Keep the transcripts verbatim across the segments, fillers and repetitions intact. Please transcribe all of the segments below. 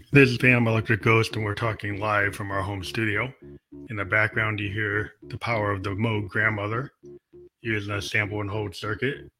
This is Phantom Electric Ghost, and we're talking live from our home studio. In the background, you hear the power of the Moog grandmother using a sample and hold circuit.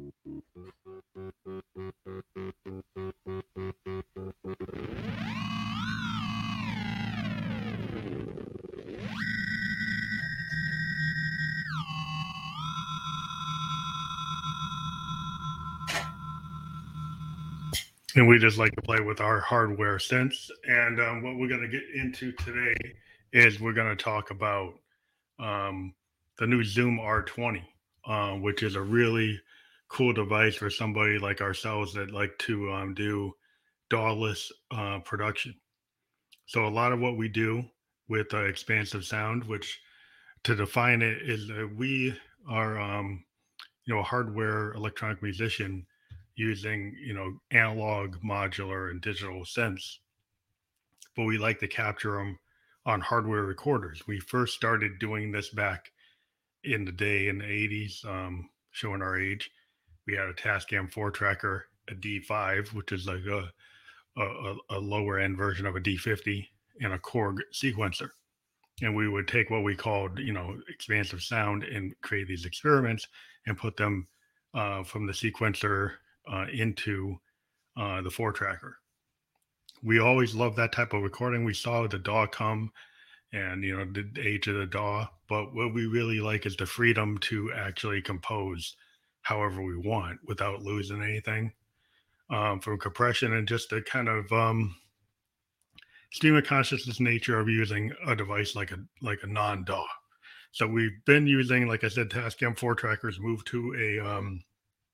And we just like to play with our hardware synths. And um, what we're going to get into today is we're going to talk about um, the new Zoom R twenty, uh, which is a really cool device for somebody like ourselves that like to um, do D A W-less uh, production. So a lot of what we do with uh, expansive sound, which to define it is that we are, um, you know, a hardware electronic musician using, you know, analog, modular, and digital synths, but we like to capture them on hardware recorders. We first started doing this back in the day in the eighties, um, showing our age. We had a Tascam four tracker, a D five, which is like a, a, a lower end version of a D fifty, and a Korg sequencer. And we would take what we called, you know, expansive sound and create these experiments and put them uh, from the sequencer uh, into uh, the four tracker. We always loved that type of recording. We saw the D A W come and, you know, the age of the D A W. But what we really like is the freedom to actually compose however we want without losing anything um, from compression, and just the kind of um, stream of consciousness nature of using a device like a like a non D A W. So we've been using, like I said, Tascam four trackers, moved to a um,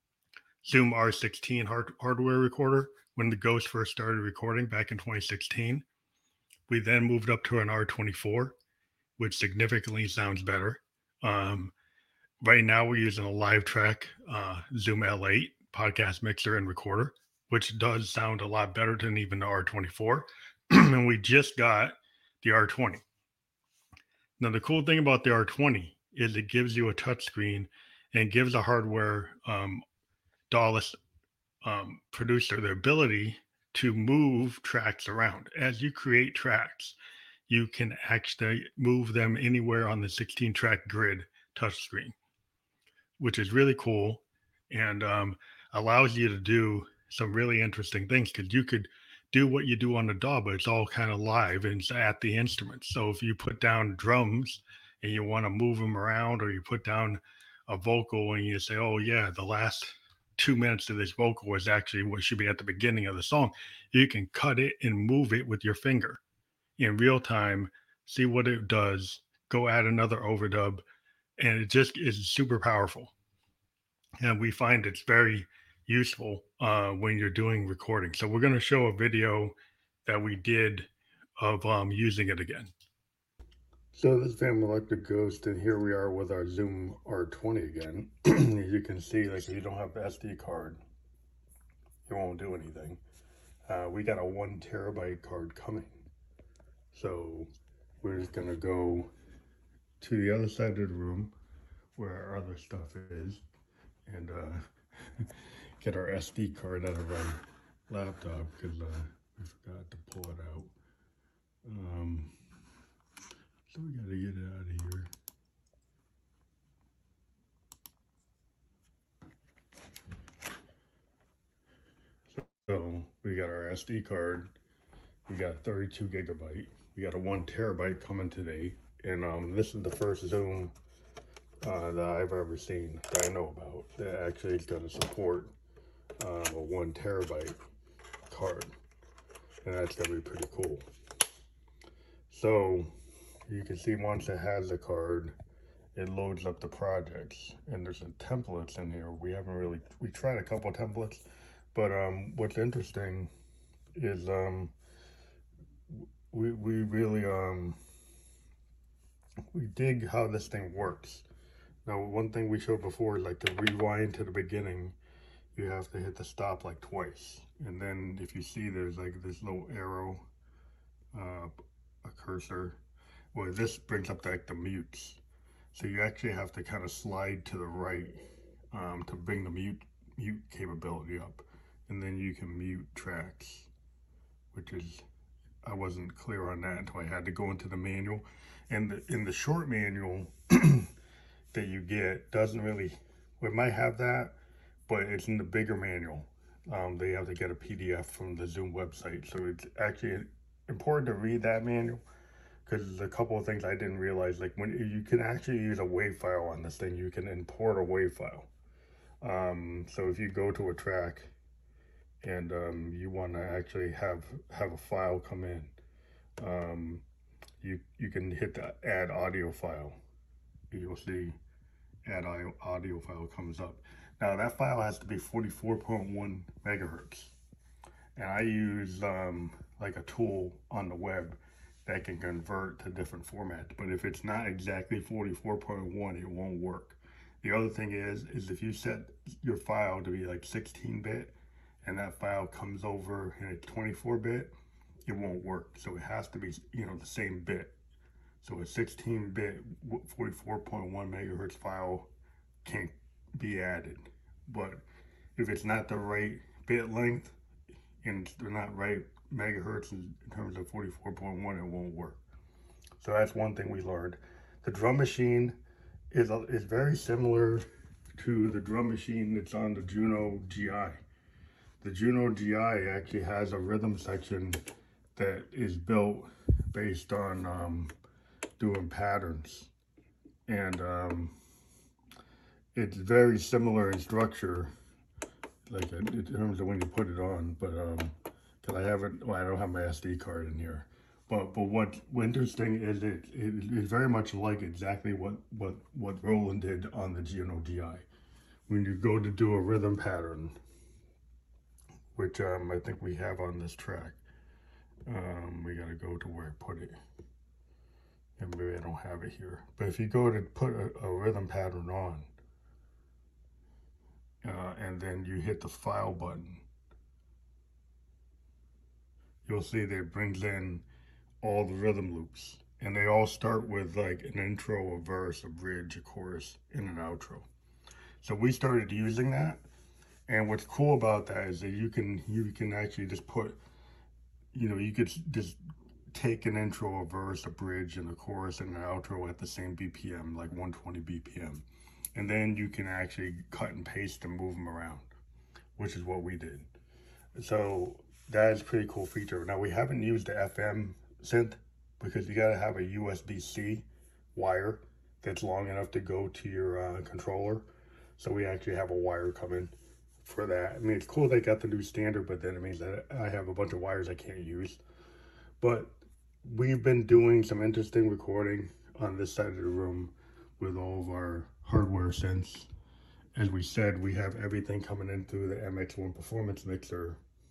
Zoom R sixteen hard, hardware recorder when the Ghost first started recording back in twenty sixteen. We then moved up to an R twenty-four, which significantly sounds better. Um, right now, we're using a live track uh, Zoom L eight podcast mixer and recorder, which does sound a lot better than even the R twenty-four. And we just got the R twenty. Now, the cool thing about the R twenty is it gives you a touchscreen and gives a hardware um, D A W-less um, producer the ability to move tracks around. As you create tracks, you can actually move them anywhere on the sixteen track grid touchscreen, which is really cool and um, allows you to do some really interesting things because you could do what you do on the D A W, but it's all kind of live and it's at the instrument. So if you put down drums and you want to move them around, or you put down a vocal and you say, oh, yeah, the last two minutes of this vocal is actually what should be at the beginning of the song, you can cut it and move it with your finger in real time, see what it does, go add another overdub, and it just is super powerful. And we find it's very useful uh, when you're doing recording. So we're going to show a video that we did of um, using it again. So this is Phantom Electric Ghost, and here we are with our Zoom R twenty again. As you can see, like if you don't have the S D card, it won't do anything. Uh, we got a one terabyte card coming. So we're just gonna go to the other side of the room where our other stuff is, and uh, get our S D card out of our laptop because uh, we forgot to pull it out. Um, so we gotta get it out of here. So we got our S D card. We got thirty-two gigabyte. We got a one terabyte coming today, and um, this is the first Zoom uh, that I've ever seen that I know about that actually is going to support um, a one terabyte card, and that's going to be pretty cool. So you can see once it has the card, it loads up the projects, and there's some templates in here. We haven't really, we tried a couple templates, but um, what's interesting is um, we, we really, um, we dig how this thing works. Now, one thing we showed before is like to rewind to the beginning, you have to hit the stop like twice. And then if you see there's like this little arrow, uh, a cursor, well, this brings up like the mutes. So you actually have to kind of slide to the right um, to bring the mute mute capability up. And then you can mute tracks, which is I wasn't clear on that until I had to go into the manual. And the, in the short manual that you get doesn't really, we might have that, but it's in the bigger manual. Um, they have to get a P D F from the Zoom website. So it's actually important to read that manual, because there's a couple of things I didn't realize. Like when you can actually use a WAV file on this thing, you can import a WAV file. Um, so if you go to a track and um, you want to actually have have a file come in, um, you you can hit the add audio file. You'll see add audio file comes up. Now that file has to be forty-four point one megahertz, and I use um, like a tool on the web that can convert to different formats. But if it's not exactly forty-four point one, it won't work. The other thing is, is if you set your file to be like sixteen bit and that file comes over and it's twenty-four bit, it won't work. So it has to be, you know, the same bit. So a sixteen bit forty-four point one megahertz file can't be added. But if it's not the right bit length and they're not right megahertz in terms of forty-four point one, it won't work. So that's one thing we learned. The drum machine is, a, is very similar to the drum machine that's on the Juno G I. The Juno G I actually has a rhythm section that is built based on um, doing patterns. And um, it's very similar in structure, like in terms of when you put it on, but um, cause I haven't, well, I don't have my S D card in here. But but what, what's interesting is it, it is very much like exactly what, what, what Roland did on the Juno G I. When you go to do a rhythm pattern, which um, I think we have on this track, um, we gotta go to where I put it. And maybe I don't have it here. But if you go to put a, a rhythm pattern on, uh, and then you hit the file button, you'll see that it brings in all the rhythm loops. And they all start with like an intro, a verse, a bridge, a chorus, and an outro. So we started using that. And what's cool about that is that you can you can actually just put, you know, you could just take an intro, a verse, a bridge, and a chorus, and an outro at the same B P M, like one twenty B P M. And then you can actually cut and paste and move them around, which is what we did. So that is a pretty cool feature. Now we haven't used the F M synth because you gotta have a U S B C wire that's long enough to go to your uh, controller. So we actually have a wire coming for that. I mean, it's cool they got the new standard, but then it means that I have a bunch of wires I can't use. But we've been doing some interesting recording on this side of the room with all of our hardware synths. As we said, we have everything coming in through the M X one Performance Mixer,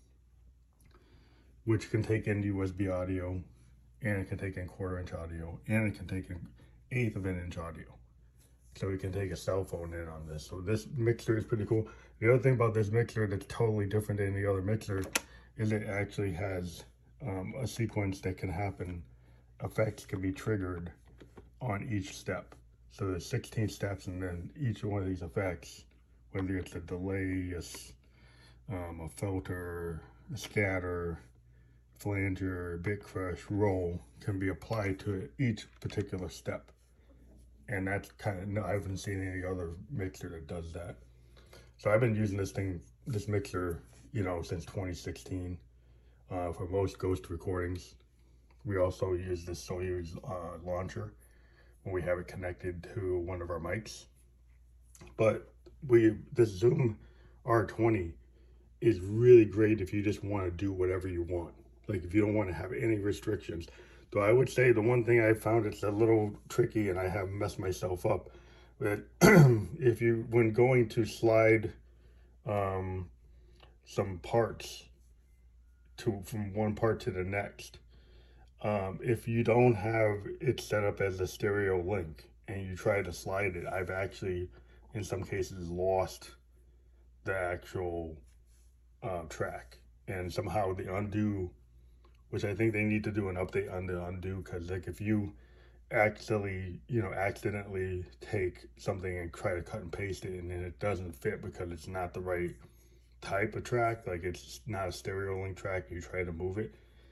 which can take in U S B audio, and it can take in quarter inch audio, and it can take in eighth of an inch audio. So we can take a cell phone in on this. So this mixer is pretty cool. The other thing about this mixer that's totally different than the other mixer is it actually has um, a sequence that can happen. Effects can be triggered on each step. So there's sixteen steps, and then each one of these effects, whether it's a delay, a, um, a filter, a scatter, flanger, bit crush, roll, can be applied to each particular step. And that's kind of, no, I haven't seen any other mixer that does that. So I've been using this thing, this mixer, you know, since twenty sixteen uh, for most ghost recordings. We also use this Soyuz uh, launcher when we have it connected to one of our mics. But we, this Zoom R twenty is really great if you just want to do whatever you want. Like if you don't want to have any restrictions. Though I would say the one thing I found it's a little tricky, and I have messed myself up, that if you, when going to slide um, some parts to from one part to the next, um, if you don't have it set up as a stereo link and you try to slide it, I've actually, in some cases, lost the actual uh, track, and somehow the undo, which I think they need to do an update on the undo, because like if you accidentally, you know, accidentally take something and try to cut and paste it, and then it doesn't fit because it's not the right type of track, like it's not a stereo link track, you try to move it,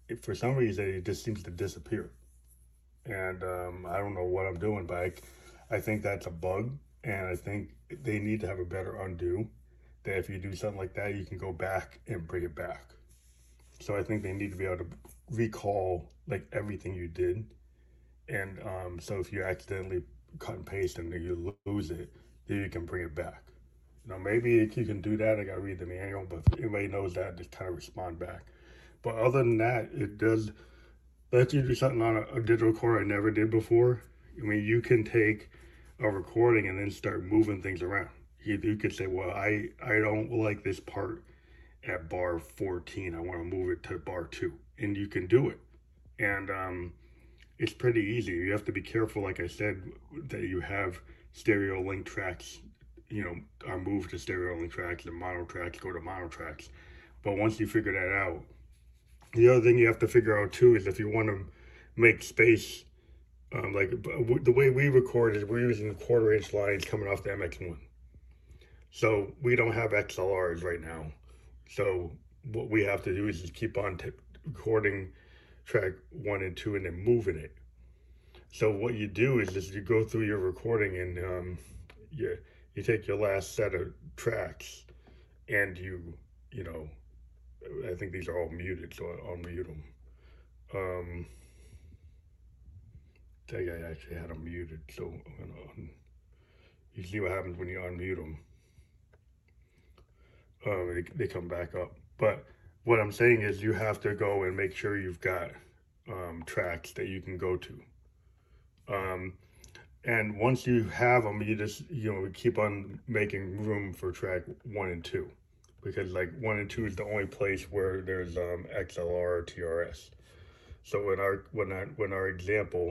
it, for some reason, it just seems to disappear. And um, I don't know what I'm doing, but I, I think that's a bug. And I think they need to have a better undo. That if you do something like that, you can go back and bring it back. So I think they need to be able to recall like everything you did. And um, so if you accidentally cut and paste and then you lose it, then you can bring it back. You know, maybe you can do that. I got to read the manual, but if anybody knows that, just kind of respond back. But other than that, it does let you do something on a, a digital recorder I never did before. I mean, you can take a recording and then start moving things around. You, you could say, well, I, I don't like this part at bar fourteen. I want to move it to bar two. And you can do it. And um, it's pretty easy. You have to be careful, like I said, that you have stereo link tracks, you know, are moved to stereo link tracks and mono tracks go to mono tracks. But once you figure that out, the other thing you have to figure out too is if you want to make space, um, like the way we record is we're using quarter inch lines coming off the M X one. So we don't have X L Rs right now. So what we have to do is just keep on t- recording track one and two and then moving it. So what you do is just you go through your recording and um, you you take your last set of tracks and you you know I think these are all muted, so I'll mute them. Um, I think I actually had them muted, so I'm gonna un- you see what happens when you unmute them. Um, they, they come back up. But what I'm saying is you have to go and make sure you've got um, tracks that you can go to. Um, and once you have them, you just you know keep on making room for track one and two, because like one and two is the only place where there's um, X L R or T R S. So in our when our when our example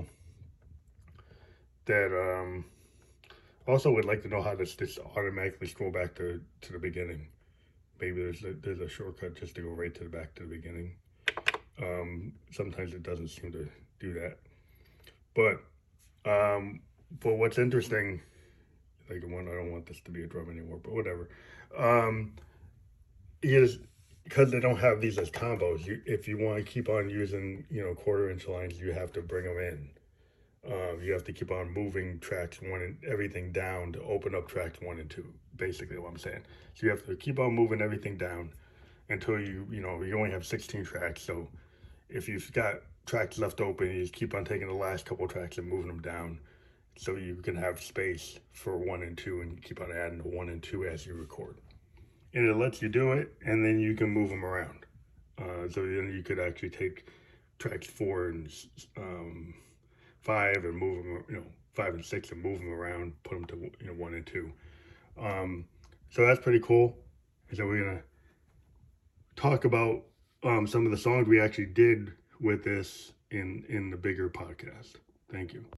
that um, also would like to know how this just automatically scroll back to to the beginning. Maybe there's a, there's a shortcut just to go right to the back to the beginning. Um, sometimes it doesn't seem to do that. But um, but what's interesting, like one, I don't want this to be a drum anymore, but whatever. Um, is because they don't have these as combos. You, if you want to keep on using, you know, quarter inch lines, you have to bring them in. Um, you have to keep on moving tracks one and everything down to open up tracks one and two. Basically, what I'm saying. So you have to keep on moving everything down until you, you know, you only have sixteen tracks. So if you've got tracks left open, you just keep on taking the last couple tracks and moving them down so you can have space for one and two and keep on adding to one and two as you record. And it lets you do it, and then you can move them around. Uh, so then you could actually take tracks four and um, five and move them, you know, five and six and move them around, put them to you know one and two. Um, so that's pretty cool. And so we're gonna talk about um, some of the songs we actually did with this in in the bigger podcast. Thank you.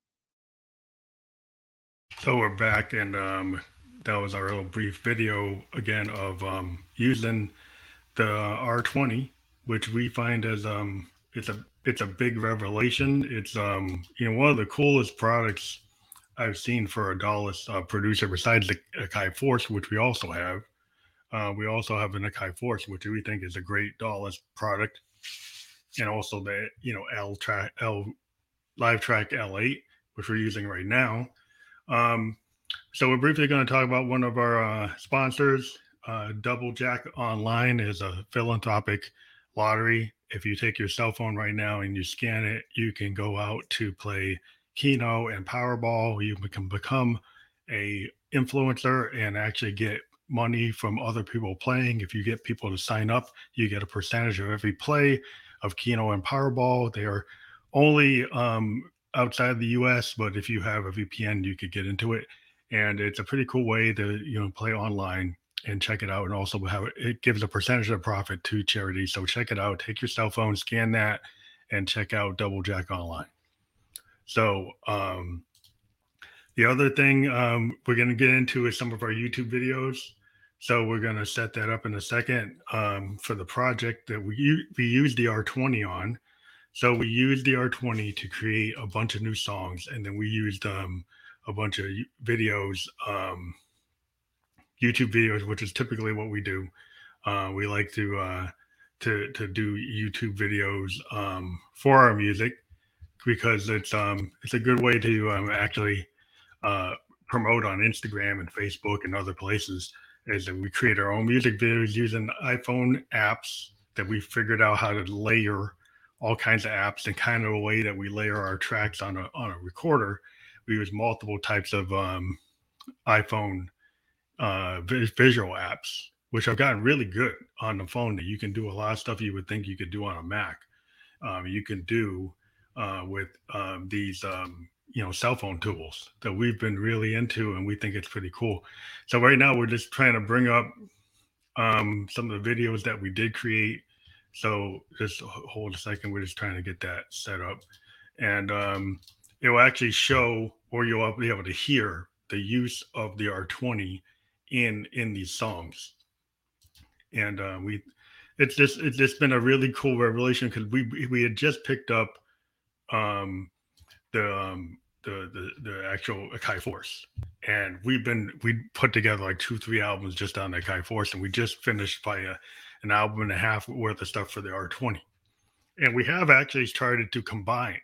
So we're back, and um, that was our little brief video again of um, using the R twenty, which we find as um, it's a it's a big revelation. It's um, you know one of the coolest products I've seen for a DAWless uh, producer besides the Akai Force, which we also have. Uh, we also have an Akai Force, which we think is a great DAWless product, and also the you know L track L Live Track L eight, which we're using right now. Um, so we're briefly going to talk about one of our uh, sponsors. Uh, Double Jack Online is a philanthropic lottery. If you take your cell phone right now and you scan it, you can go out to play Keno and Powerball. You can become a influencer and actually get money from other people playing. If you get people to sign up, you get a percentage of every play of Keno and Powerball. They are only um, outside the U S, but if you have a V P N, you could get into it, and it's a pretty cool way to you know play online and check it out, and also have it gives a percentage of profit to charity. So check it out. Take your cell phone, scan that, and check out Double Jack Online. So um, the other thing um, we're going to get into is some of our YouTube videos. So we're going to set that up in a second um, for the project that we we use the R twenty on. So we used the R twenty to create a bunch of new songs, and then we used um, a bunch of videos, um, YouTube videos, which is typically what we do. Uh, we like to uh, to to do YouTube videos um, for our music because it's um it's a good way to um, actually uh, promote on Instagram and Facebook and other places. Is that we create our own music videos using iPhone apps that we figured out how to layer all kinds of apps and kind of a way that we layer our tracks on a on a recorder. We use multiple types of um, iPhone uh, visual apps, which have gotten really good on the phone. That you can do a lot of stuff you would think you could do on a Mac. Um, you can do uh, with um, these um, you know cell phone tools that we've been really into, and we think it's pretty cool. So right now we're just trying to bring up um, some of the videos that we did create. So just hold a second. We're just trying to get that set up, and um, it will actually show, or you'll be able to hear the use of the R twenty in in these songs. And uh, we, it's just it's just been a really cool revelation because we we had just picked up um, the um, the the the actual Akai Force, and we've been we put together like two three albums just on the Akai Force, and we just finished by a, an album and a half worth of stuff for the R twenty, and we have actually started to combine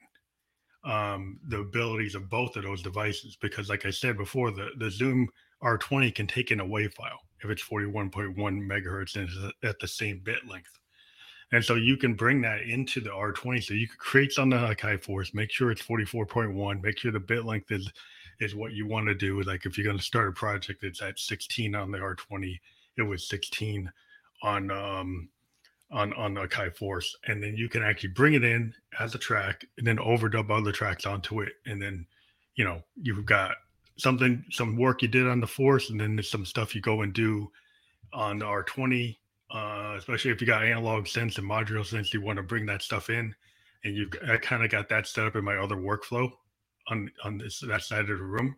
um, the abilities of both of those devices because, like I said before, the the Zoom R twenty can take in a WAV file if it's forty-one point one megahertz and it's at the same bit length. And so you can bring that into the R twenty. So you could create something like Akai Force, make sure it's forty-four point one, make sure the bit length is is what you want to do. Like if you're going to start a project, it's at sixteen on the R twenty. It was sixteen on um on on the Akai Force, and then you can actually bring it in as a track and then overdub other tracks onto it. And then, you know, you've got something, some work you did on the Force, and then there's some stuff you go and do on the R twenty. Uh, especially if you got analog synths and modular synths, you want to bring that stuff in, and you've I kind of got that set up in my other workflow on on this that side of the room.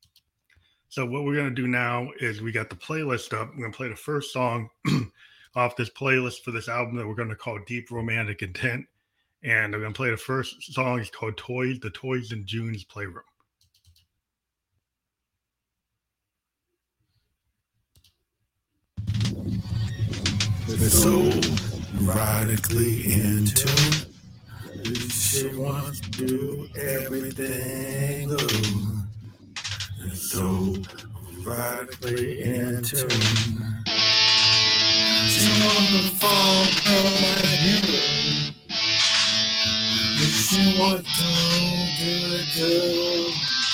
So what we're gonna do now is we got the playlist up. I'm gonna play the first song off this playlist for this album that we're gonna call Deep Romantic Intent, and I'm gonna play the first song. It's called Toys, the Toys in June's Playroom. So erotically into she wants to do everything oh. So erotically into she wants to fall like you. She wants to do it too.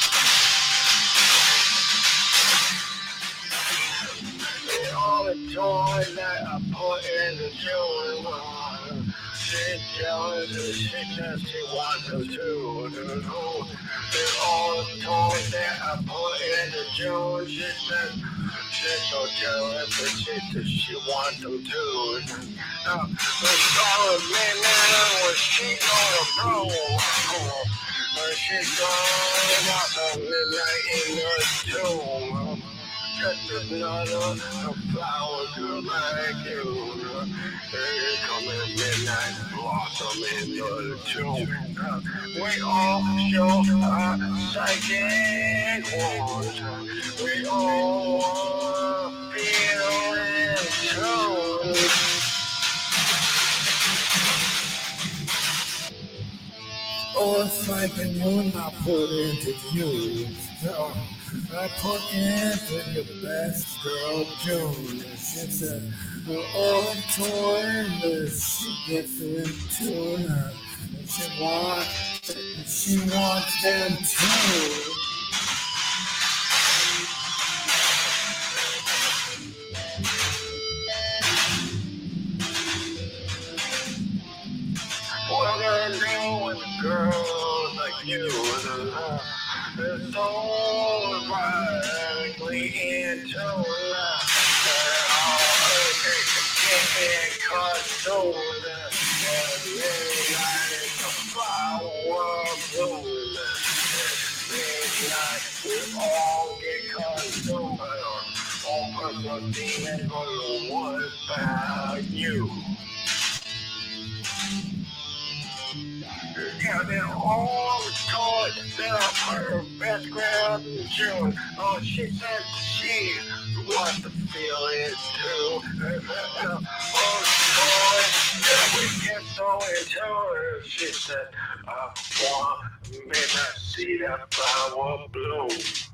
All the joy that I put into you, she's jealous and she says she wants to do. And all the joy that I put into you, she says she's so jealous and she says she wants to do. Uh, it's all a midnight when she gonna blow. Uh, she's going out the midnight in the tomb. Just another flower girl like you. They come at midnight, blossom in the tomb. We all show our psychic wounds. We all feel in tune. Oh, it's like when you're not put into you. No. I put into your best girl, June. And she said, we're all toilets. She gets into her. And she wants, and she wants them too. What am I gonna do with a girl like you? It's so radically into love. Get control that like a flower bloom. Midnight, we all get control. All personal demon gonna what about you? Yeah, they're all told that her best girl in June. Oh, she said she wants to feel it too. Oh, toys Yeah, we get so into it. She said, I want me to see that flower bloom.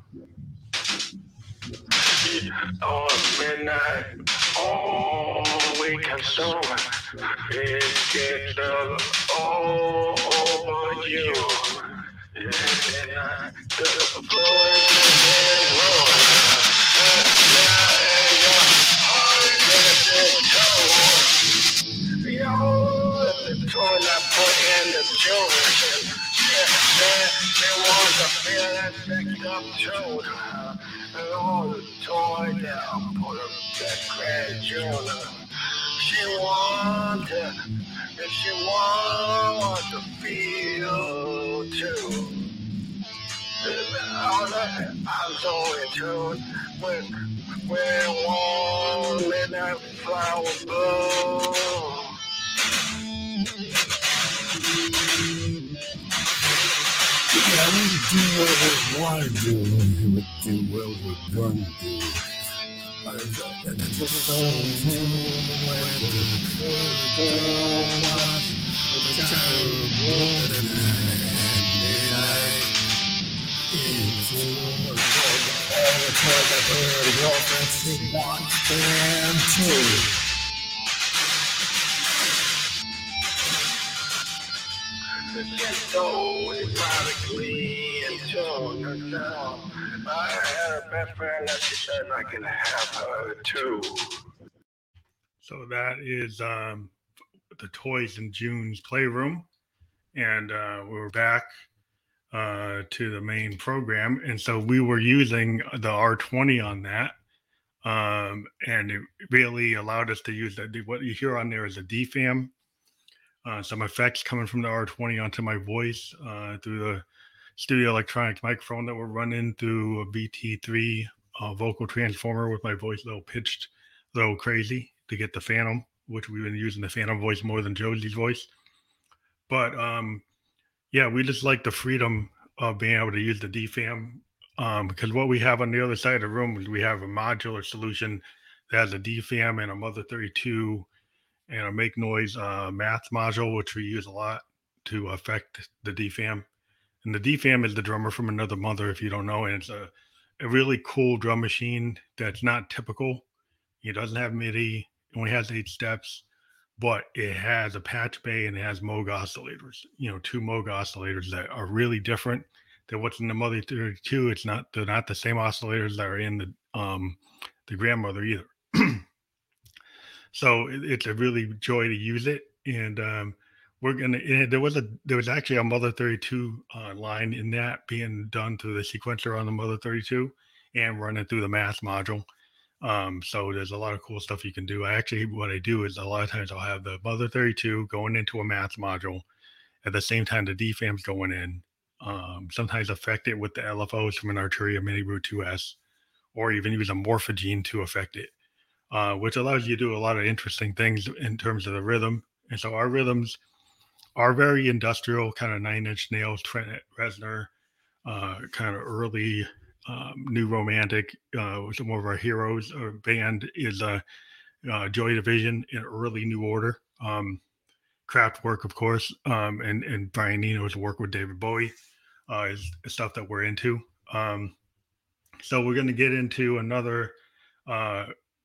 On midnight, all we consume is get all over you. Yeah, midnight, the floor is wrong. Yo, the toy I put in the jewelry. Yeah, they, they want to feel that sex up too. And all the toy that I put up that grand jewelry. She want to, and she want to feel too. I'm so in tune when when warm midnight flower bloom. Yeah, we do what we want to do, and we do what we're going to do. And it's just so true when the terrible midnight into all the toys that her girlfriend she wants them too. Just so erotically in tune. Now, I had a best friend that she said I can have her too. So that is um, the Toys in June's Playroom. And uh, we're back uh, to the main program. And so we were using the R twenty on that. Um, and it really allowed us to use that. What you hear on there is a D FAM. Uh, some effects coming from the R twenty onto my voice uh, through the Studio Electronics microphone that we're running through a V T three uh, vocal transformer with my voice a little pitched, a little crazy to get the Phantom, which we've been using the Phantom voice more than Josie's voice. But um, yeah, we just like the freedom of being able to use the D FAM um, because what we have on the other side of the room is we have a modular solution that has a D FAM and a Mother thirty-two and a Make Noise uh, math module, which we use a lot to affect the D FAM. And the D FAM is the drummer from Another Mother, if you don't know. And it's a, a really cool drum machine that's not typical. It doesn't have MIDI. It only has eight steps, but it has a patch bay and it has Moog oscillators, you know, two Moog oscillators that are really different than what's in the Mother thirty-two. It's not, they're not the same oscillators that are in the, um, the Grandmother either. So it, it's a really joy to use it. And um, we're going to, there was a, there was actually a Mother thirty-two uh, line in that being done through the sequencer on the Mother thirty-two and running through the math module. Um, so there's a lot of cool stuff you can do. I actually, what I do is a lot of times I'll have the Mother thirty-two going into a math module at the same time the D FAM's going in. Um, sometimes affect it with the L F Os from an Arturia Mini Brute two S, or even use a Morphogene to affect it. Uh, which allows you to do a lot of interesting things in terms of the rhythm. And so our rhythms are very industrial, kind of Nine Inch Nails, Trent Reznor, uh, kind of early um, new romantic. Uh, some of our heroes uh, band is uh, uh, Joy Division in early New Order. Um, Kraftwerk, of course, um, and, and Brian Eno's work with David Bowie uh, is, is stuff that we're into. Um, so we're going to get into another uh,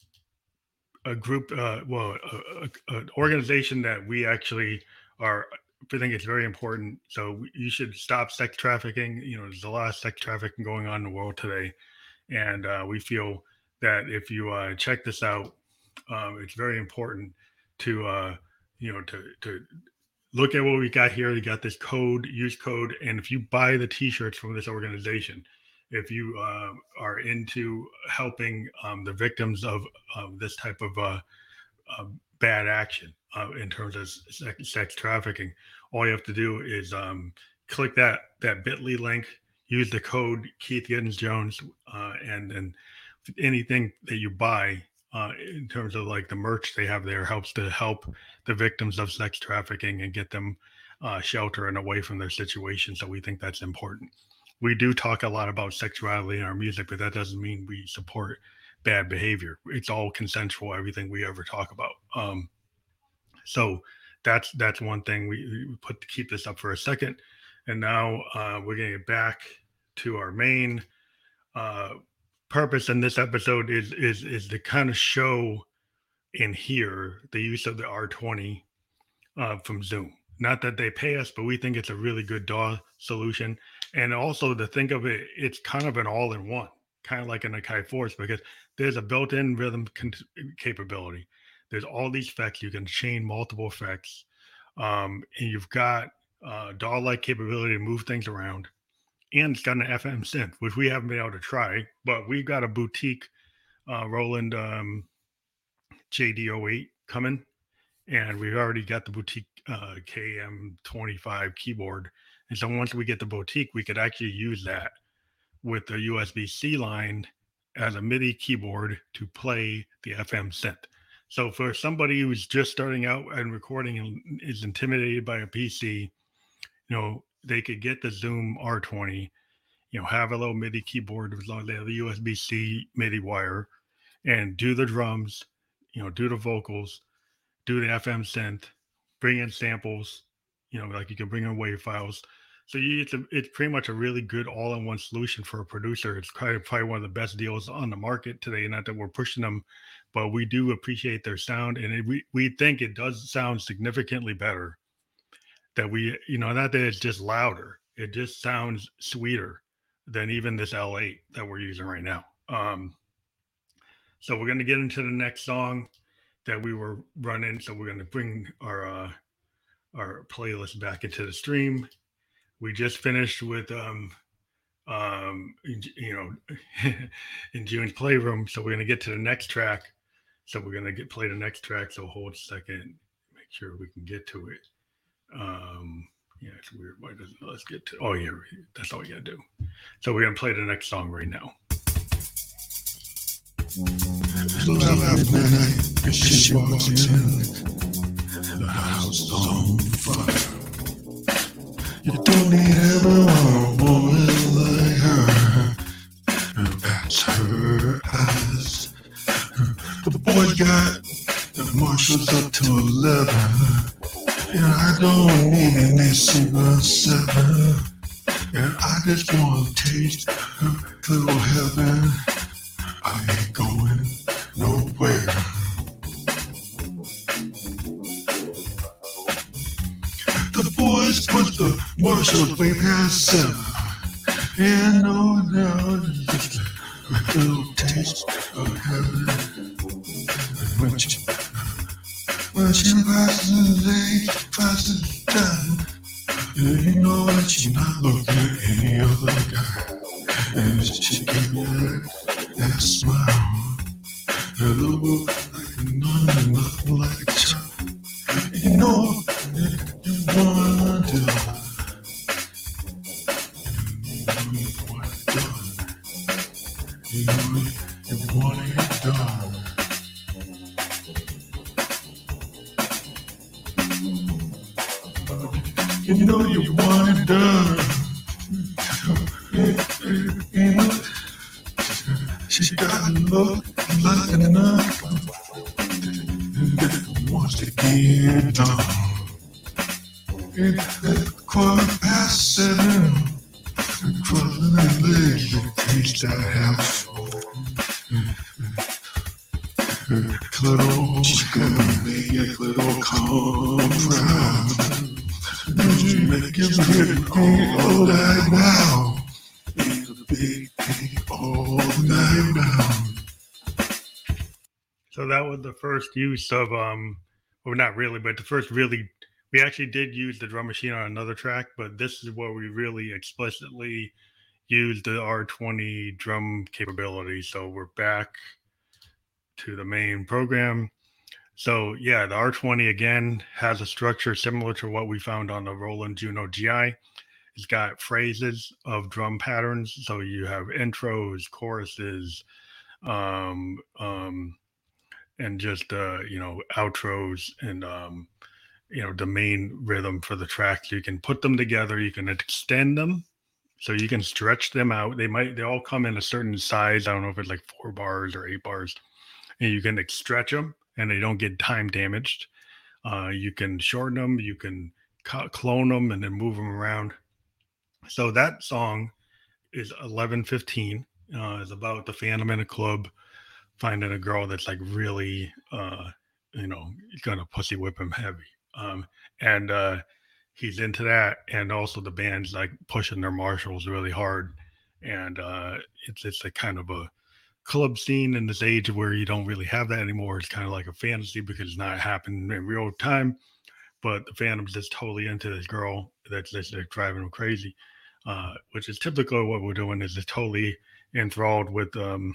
a group, uh, well, an organization that we actually are, I think it's very important. So you should stop sex trafficking. You know, there's a lot of sex trafficking going on in the world today. And uh, we feel that if you uh, check this out, um, it's very important to, uh, you know, to, to look at what we got here. We got this code, use code. And if you buy the t-shirts from this organization, if you uh, are into helping um, the victims of, of this type of uh, uh, bad action uh, in terms of sex, sex trafficking, all you have to do is um, click that that bit dot l y link, use the code Keith Giddens Jones, uh, and then anything that you buy uh, in terms of like the merch they have there helps to help the victims of sex trafficking and get them uh, shelter and away from their situation. So we think that's important. We do talk a lot about sexuality in our music, but that doesn't mean we support bad behavior. It's all consensual, everything we ever talk about. Um, So that's that's one thing we, we put to keep this up for a second. And now uh, we're going to get back to our main uh, purpose in this episode is is is to kind of show in here the use of the R twenty uh, from Zoom. Not that they pay us, but we think it's a really good D A W solution. And also to think of it, it's kind of an all-in-one, kind of like an Akai Force, because there's a built-in rhythm con- capability. There's all these effects. You can chain multiple effects. Um, and you've got uh, D A W-like capability to move things around. And it's got an F M synth, which we haven't been able to try, but we've got a boutique uh, Roland um, J D zero eight coming. And we've already got the boutique uh, K M twenty-five keyboard. And so once we get the boutique, we could actually use that with the U S B-C line as a MIDI keyboard to play the F M synth. So for somebody who's just starting out and recording and is intimidated by a P C, you know, they could get the Zoom R twenty, you know, have a little MIDI keyboard as long as they have the U S B-C MIDI wire, and do the drums, you know, do the vocals, do the F M synth, bring in samples, you know, like you can bring in WAV files. So you, it's, a, it's pretty much a really good all-in-one solution for a producer. It's kind of probably one of the best deals on the market today. Not that we're pushing them, but we do appreciate their sound. And it, we, we think it does sound significantly better. That we, you know, not that it's just louder. It just sounds sweeter than even this L eight that we're using right now. Um, so we're going to get into the next song that we were running. So we're going to bring our uh, our playlist back into the stream. We just finished with, um, um, you know, in June's Playroom. So we're going to get to the next track. So we're going to get play the next track. So hold a second, make sure we can get to it. Um, yeah, it's weird. Why doesn't let's get to? Oh yeah, that's all we got to do. So we're going to play the next song right now. Last night, she walked in, the house is on fire. You don't need everyone, a woman like her, and that's her eyes. The boy got the marshals up to eleven, and I don't need any single seven, and I just want to taste her little heaven. I ain't going nowhere. The boys put the marshals way past seven, and no, no, just a little taste of heaven. And when she, when she passes eight, passes ten, you know that she's not looking at any other guy, and she gave me that, that smile, that look like none, nothing like a child. You know that you want to, you know you want it done. You know you want it done. You know, she got a look like enough. Wants to get done. At quarter past seven, crawling and legs to taste that house. Little chicken, make a little calm proud. You make it big all night now. Make a big thing all night now. So that was the first use of, um, well, not really, but the first really, we actually did use the drum machine on another track, but this is where we really explicitly used the R twenty drum capability. So we're back to the main program. So yeah, the R twenty again has a structure similar to what we found on the Roland Juno G I. It's got phrases of drum patterns. So you have intros, choruses, um, um, and just, uh, you know, outros and, um, you know, the main rhythm for the track. So you can put them together. You can extend them. So you can stretch them out. They might, they all come in a certain size. I don't know if it's like four bars or eight bars. And you can stretch them and they don't get time damaged. Uh, you can shorten them, you can co- clone them, and then move them around. So that song is eleven fifteen. Uh, is about the Phantom in a club finding a girl that's like really, uh, you know, gonna pussy whip him heavy. Um, and uh, he's into that, and also the band's like pushing their marshals really hard, and uh, it's it's a kind of a club scene in this age where you don't really have that anymore. It's kind of like a fantasy because it's not happening in real time. But the Phantom's just totally into this girl that's just like, driving him crazy, uh, which is typically what we're doing is just totally enthralled with um,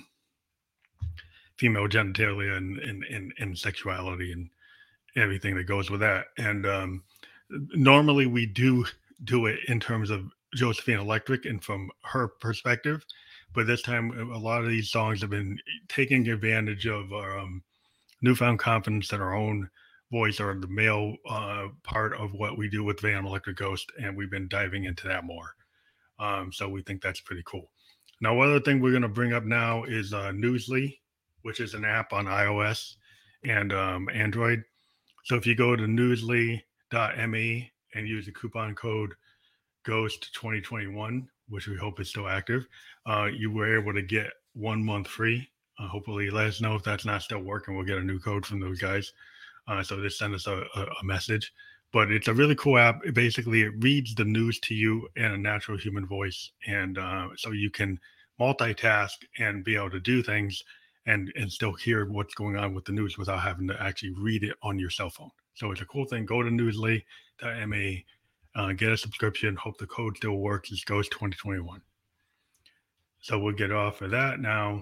female genitalia and, and, and, and sexuality and everything that goes with that. And um, normally we do do it in terms of Josephine Electric and from her perspective, but this time a lot of these songs have been taking advantage of our um, newfound confidence in our own voice or the male uh, part of what we do with Van Electric Ghost, and we've been diving into that more. Um, so we think that's pretty cool. Now, one other thing we're going to bring up now is uh, Newsly, which is an app on iOS and um, Android. So if you go to newsly dot me and use the coupon code Ghost twenty twenty-one, which we hope is still active, uh, you were able to get one month free. Uh, hopefully, let us know if that's not still working. We'll get a new code from those guys. Uh, so just send us a, a, a message. But it's a really cool app. It basically, it reads the news to you in a natural human voice, and uh, so you can multitask and be able to do things and and still hear what's going on with the news without having to actually read it on your cell phone. So it's a cool thing. Go to newsly dot me, uh, get a subscription. Hope the code still works. It's Ghost twenty twenty-one. So we'll get off of that now.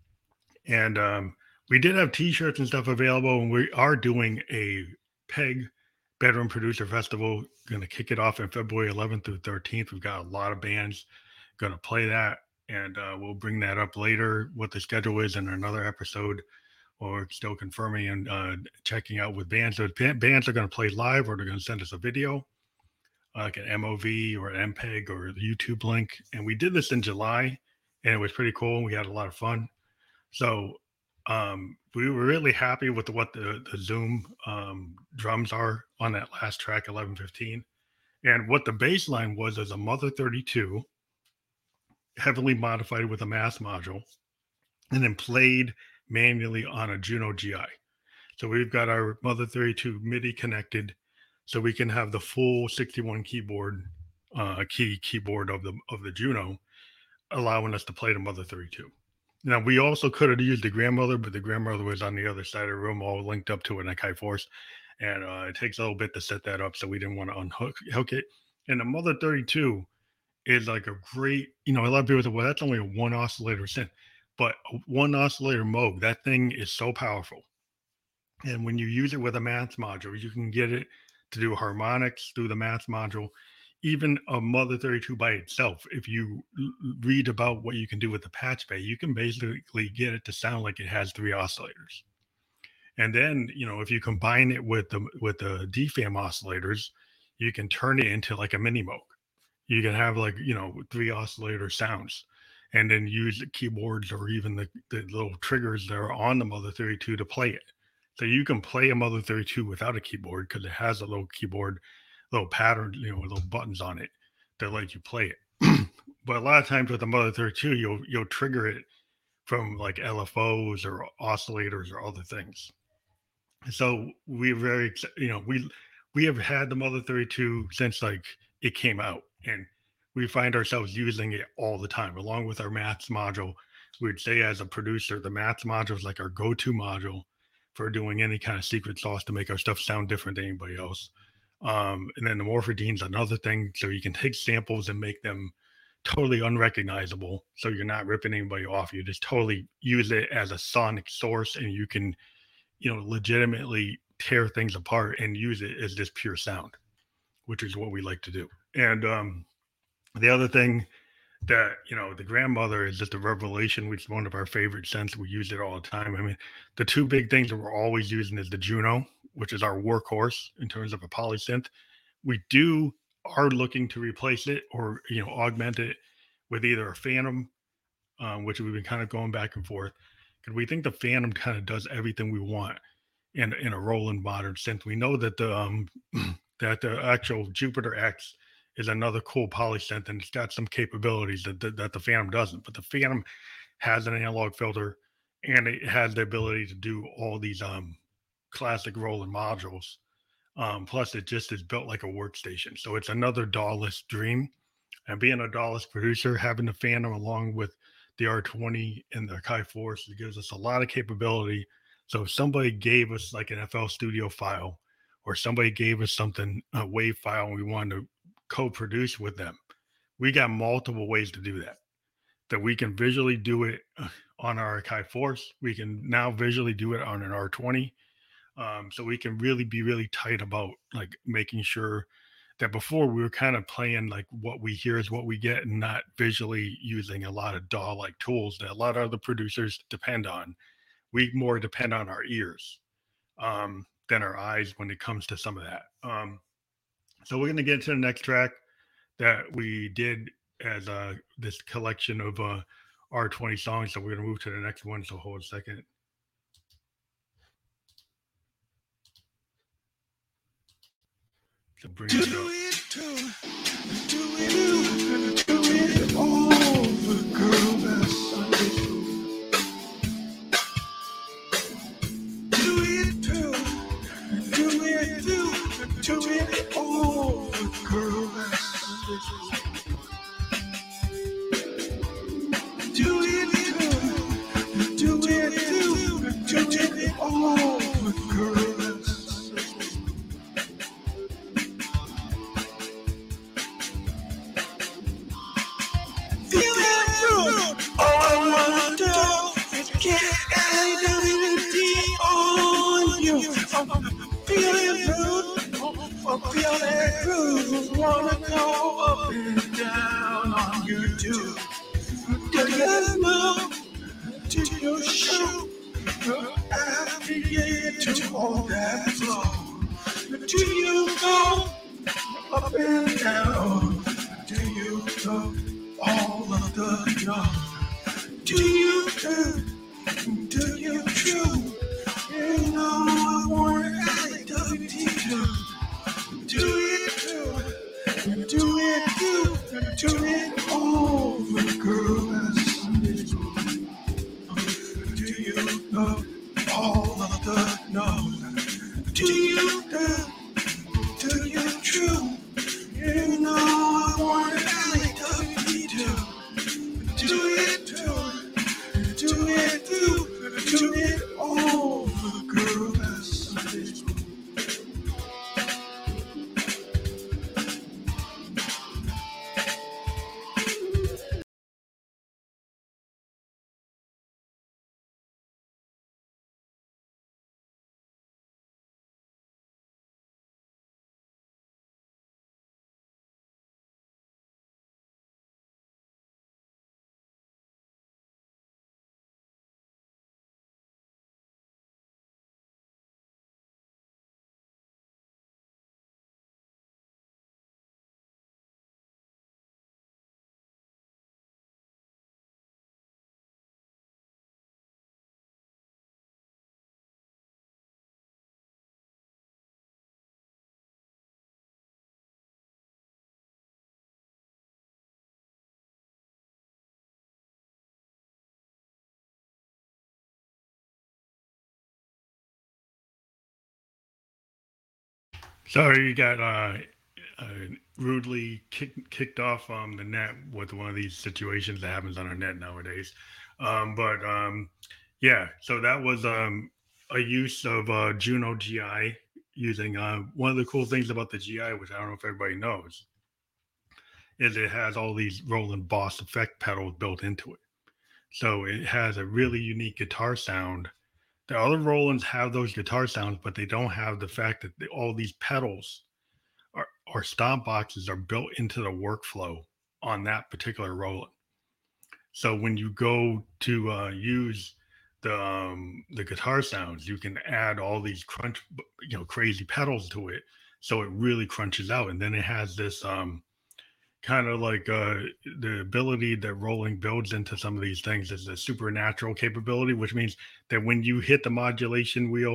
And um, we did have T-shirts and stuff available, and we are doing a PEG Bedroom Producer Festival. Going to kick it off in February eleventh through thirteenth. We've got a lot of bands going to play that, and uh, we'll bring that up later, what the schedule is in another episode. Or still confirming and uh, checking out with bands. So bands are going to play live, or they're going to send us a video, like an M O V or an M P E G or the YouTube link. And we did this in July, and it was pretty cool. We had a lot of fun. So um, we were really happy with what the, the Zoom um, drums are on that last track, eleven fifteen. And what the bass line was is a Mother thirty-two, heavily modified with a mass module, and then played manually on a Juno G I. So we've got our Mother thirty-two MIDI connected, so we can have the full sixty-one keyboard uh, key keyboard of the of the Juno, allowing us to play the Mother thirty-two. Now we also could have used the grandmother, but the grandmother was on the other side of the room, all linked up to an Akai Force, and uh, it takes a little bit to set that up, so we didn't want to unhook hook it. And the Mother thirty-two is like a great, you know, a lot of people say, well, that's only a one oscillator synth. But one oscillator Moog, that thing is so powerful. And when you use it with a math module, you can get it to do harmonics through the math module. Even a Mother thirty-two by itself, if you read about what you can do with the patch bay, you can basically get it to sound like it has three oscillators. And then, you know, if you combine it with the with the D FAM oscillators, you can turn it into like a mini Moog. You can have like, you know, three oscillator sounds, and then use the keyboards or even the, the little triggers that are on the Mother thirty-two to play it. So you can play a Mother thirty-two without a keyboard because it has a little keyboard, little pattern, you know, little buttons on it that let you play it. But a lot of times with the Mother thirty-two, you'll you'll trigger it from like L F Os or oscillators or other things. So we're very, you know, we we have had the Mother thirty-two since like it came out, and we find ourselves using it all the time, along with our maths module. We'd say as a producer, the maths module is like our go-to module for doing any kind of secret sauce to make our stuff sound different than anybody else. Um, and then the Morphodine's another thing. So you can take samples and make them totally unrecognizable. So you're not ripping anybody off. You just totally use it as a sonic source, and you can, you know, legitimately tear things apart and use it as just pure sound, which is what we like to do. And um, the other thing that, you know, the grandmother is just a revelation, which is one of our favorite synths. We use it all the time. I mean, the two big things that we're always using is the Juno, which is our workhorse in terms of a polysynth. We do are looking to replace it or, you know, augment it with either a Phantom, um, which we've been kind of going back and forth, because we think the Phantom kind of does everything we want in in a Roland modern synth. We know that the um that the actual Jupiter X is another cool polysynth, and it's got some capabilities that, that that the Phantom doesn't. But the Phantom has an analog filter, and it has the ability to do all these um classic Roland modules. Um, plus, it just is built like a workstation, so it's another D A W-less dream. And being a D A W-less producer, having the Phantom along with the R twenty and the Kai Force, it gives us a lot of capability. So if somebody gave us like an F L Studio file, or somebody gave us something, a WAV file, and we wanted to co-produce with them, we got multiple ways to do that. That we can visually do it uh, on our Kai Force. We can now visually do it on an R twenty. Um, so we can really be really tight about like making sure that before we were kind of playing like what we hear is what we get, and not visually using a lot of D A W like tools that a lot of other producers depend on. We more depend on our ears um, than our eyes when it comes to some of that. Um, so we're going to get to the next track that we did as uh, this collection of uh, R twenty songs. So we're going to move to the next one. So hold a second. So bring it up. Do it, do it, do it over, girl. That's do it, do do it, do do it over, girl. That's do it, do do it, do do it over, girl. Feeling groove, wanna go up and down on you too. Do you move to your shoe? After you to all that flow. Do you go up and down? Do you go all of the note? Do you do? Do you true? You know I want I W T two. Do it, do it, do it, do it over, girl. Do you know all of the no's? Do you do, do you true? You know I want I W T two. Do it, do it, do it, do, do it over, girl. Sorry, you got uh, uh, rudely kick, kicked off um, the net with one of these situations that happens on our net nowadays. Um, but um, yeah, so that was um, a use of uh, Juno G I using uh, one of the cool things about the G I, which I don't know if everybody knows, is it has all these Roland Boss effect pedals built into it. So it has a really unique guitar sound. The other Rolands have those guitar sounds, but they don't have the fact that the, all these pedals or, or stomp boxes are built into the workflow on that particular Roland. So when you go to uh, use the um, the guitar sounds, you can add all these crunch, you know, crazy pedals to it, so it really crunches out. And then it has this um, kind of like uh, the ability that Roland builds into some of these things is a supernatural capability, which means that when you hit the modulation wheel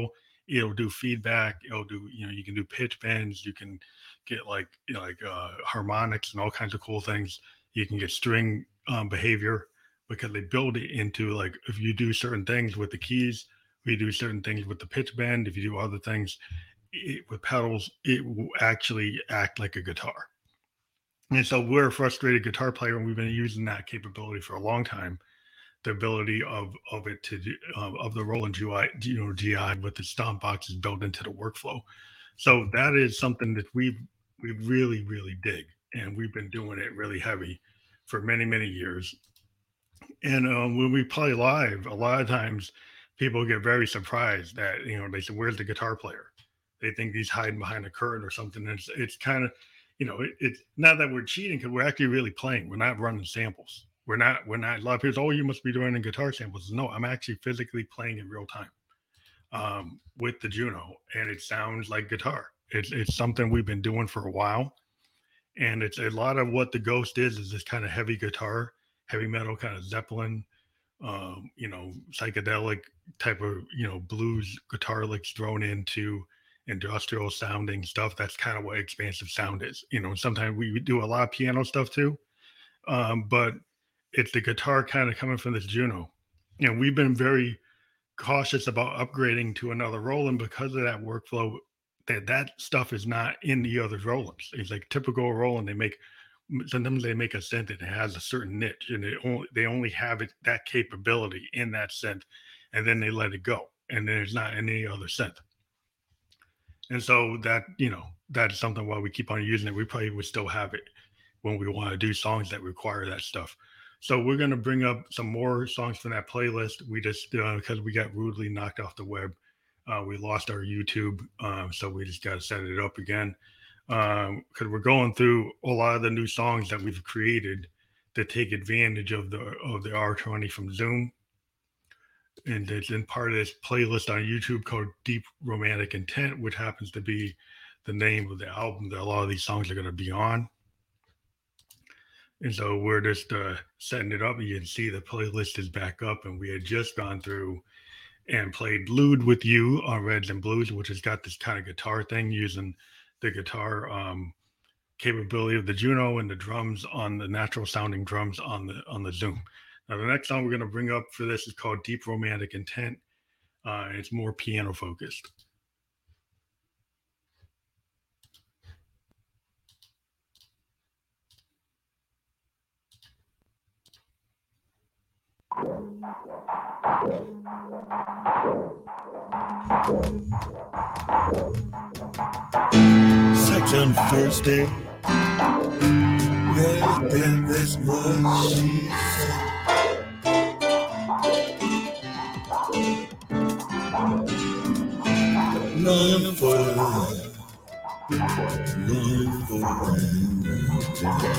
it'll do feedback. It'll do, you know, you can do pitch bends. You can get like, you know, like uh, harmonics and all kinds of cool things. You can get string um, behavior because they build it into like, if you do certain things with the keys, we do certain things with the pitch bend. If you do other things it, with pedals, it will actually act like a guitar. And so we're a frustrated guitar player, and we've been using that capability for a long time. The ability of of it to do, uh, of the Roland G I, you know, G I with the stomp boxes built into the workflow. So that is something that we we really really dig, and we've been doing it really heavy for many many years. And um, when we play live, a lot of times people get very surprised that, you know, they say, "Where's the guitar player?" They think he's hiding behind a curtain or something. And it's it's kind of, you know, it, it's not that we're cheating because we're actually really playing. We're not running samples. We're not, we're not, a lot of people say, "Oh, you must be doing guitar samples." No, I'm actually physically playing in real time um, with the Juno, and it sounds like guitar. It's, it's something we've been doing for a while. And it's a lot of what the Ghost is, is this kind of heavy guitar, heavy metal, kind of Zeppelin, um, you know, psychedelic type of, you know, blues guitar licks thrown into industrial sounding stuff. That's kind of what expansive sound is. You know, sometimes we do a lot of piano stuff too. Um, but it's the guitar kind of coming from this Juno. And we've been very cautious about upgrading to another Roland because of that workflow, that that stuff is not in the other Rolands. It's like typical Roland. They make, sometimes they make a synth that has a certain niche, and they only, they only have it, that capability in that synth, and then they let it go. And then there's not any other synth. And so that, you know, that's something why we keep on using it. We probably would still have it when we want to do songs that require that stuff. So we're going to bring up some more songs from that playlist. We just, uh, because we got rudely knocked off the web, uh, we lost our YouTube. Um, so we just got to set it up again. Um, because we're going through a lot of the new songs that we've created to take advantage of the, of the R twenty from Zoom. And it's in part of this playlist on YouTube called Deep Romantic Intent, which happens to be the name of the album that a lot of these songs are going to be on. And so we're just uh, setting it up. You can see the playlist is back up, and we had just gone through and played Lude with You on Reds and Blues, which has got this kind of guitar thing using the guitar um, capability of the Juno and the drums on the natural sounding drums on the on the Zoom. Now, the next song we're going to bring up for this is called Deep Romantic Intent. Uh, and it's more piano focused. Sex on Thursday. Well, then this what she said. Longing for love, longing for love.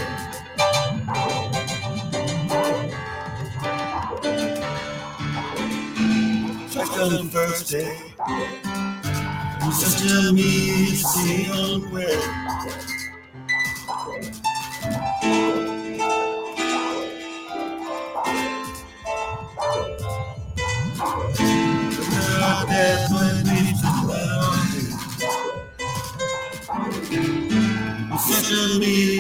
Sex on the first day. You said to me, see on where. That's what needs to love you. You said to me,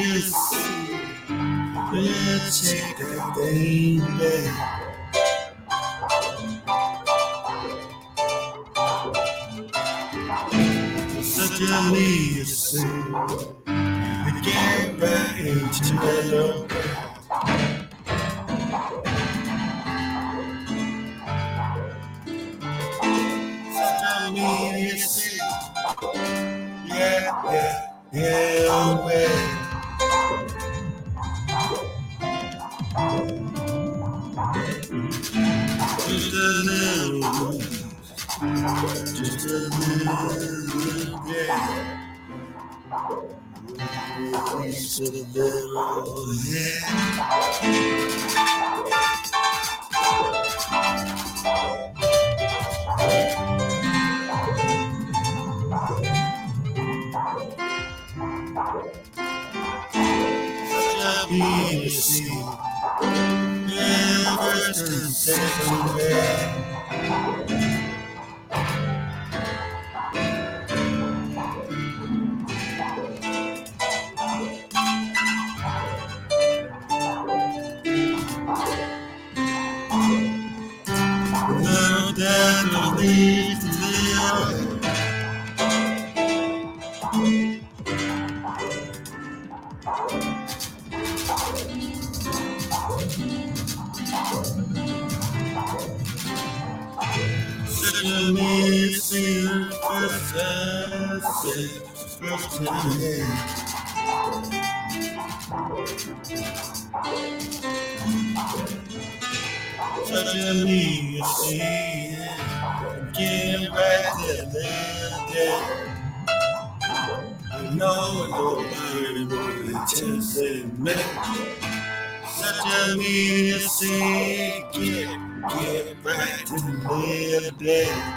let's take that thing back. Such a need to see. We get back into that. Such a need to see. Yeah, yeah, yeah, way. Just a little, just a little, yeah. Piece of the little, yeah. Such a piece, never turn second way. Such a missing first time, first time. Such a missing, get back to the day. I know nobody will just say me. Such a missing, get, get back to the day.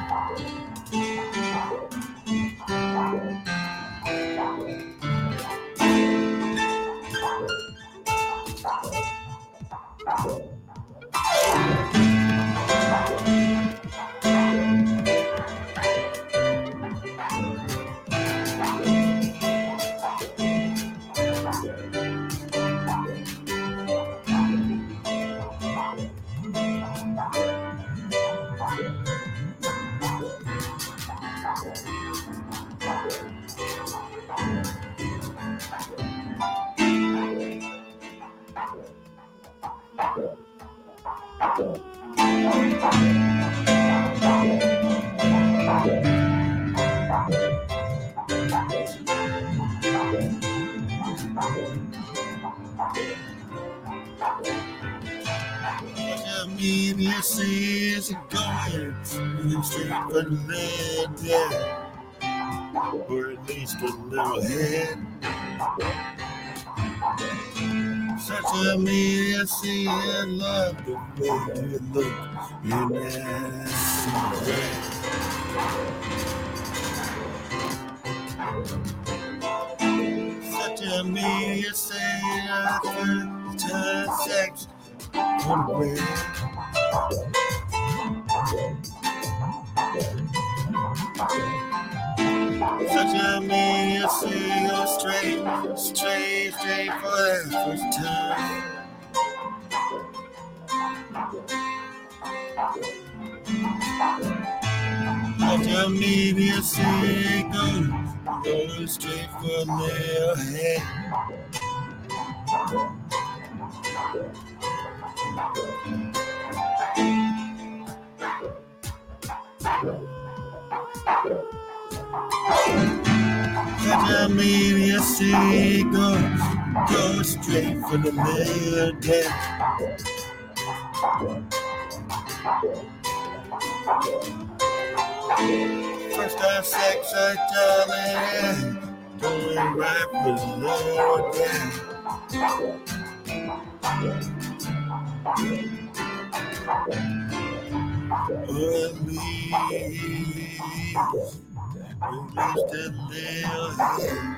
Immediacy is going straight for the land, yeah. Or at least a little ahead. Such immediacy, I love the way you look in that such immediacy, I feel time sex on red. Such a man, you see, go straight, straight, straight for that first time. Such a man, you see, go, go straight for their head. Such a media see go, go straight for the middle deck. First time sex, I darling, going right for the lower deck. Oh, me. Just a little head.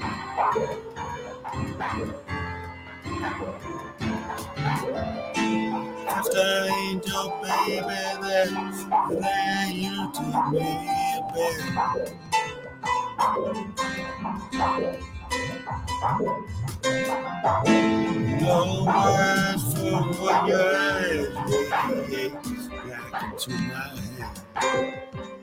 First an angel, baby, then, then you took me back. No words for what your eyes radiate back into my head.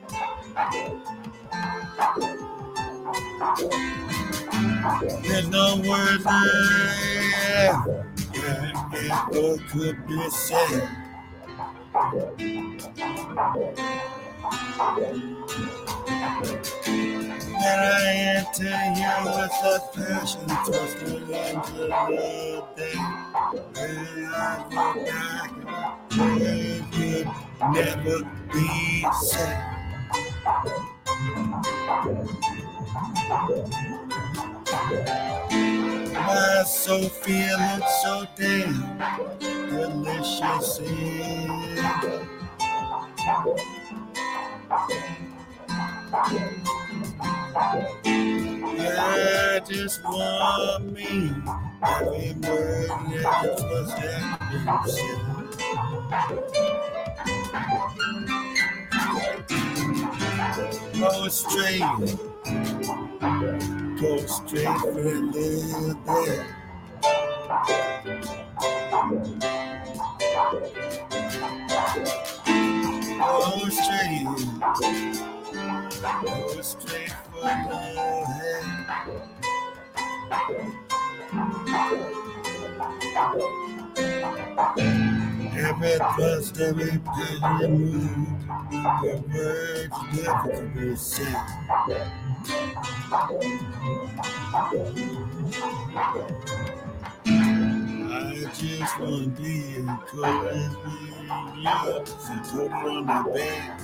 There's no words that ever could be said. That I enter you with a passion twisted into the day. When I look back, it could never be said. My soul feeling so damn delicious. I just want me every word that was that go straight, go straight for a little bit. Go straight, go straight for a little head. Every thrust, every every move, the words never be said. I just wanna be in chorus with you, put it on the bed.